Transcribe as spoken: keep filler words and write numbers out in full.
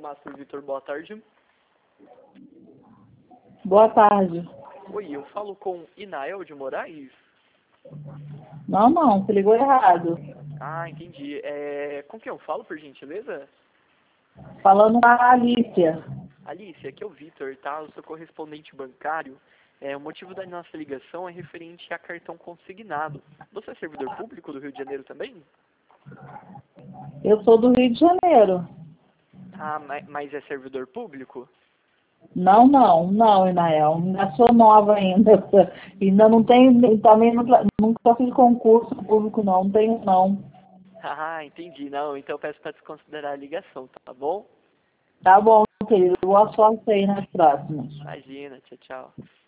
Master Vitor, boa tarde. Boa tarde. Oi, eu falo com Inael de Moraes? Não, não, você ligou errado. Ah, entendi. É, com quem eu falo, por gentileza? Falando com a Alicia. Alice, aqui é o Vitor, tá? Eu sou correspondente bancário. É, o motivo da nossa ligação é referente a cartão consignado. Você é servidor público do Rio de Janeiro também? Eu sou do Rio de Janeiro. Ah, ma- mas é servidor público? Não, não, não, Inael. Ainda sou nova ainda. Ainda não tenho, também nunca, nunca fiz concurso público, não. Não tenho, não. Ah, entendi. Não, então eu peço para desconsiderar a ligação, tá bom? Tá bom, querido. Boa sorte aí nas próximas. Imagina, tchau, tchau.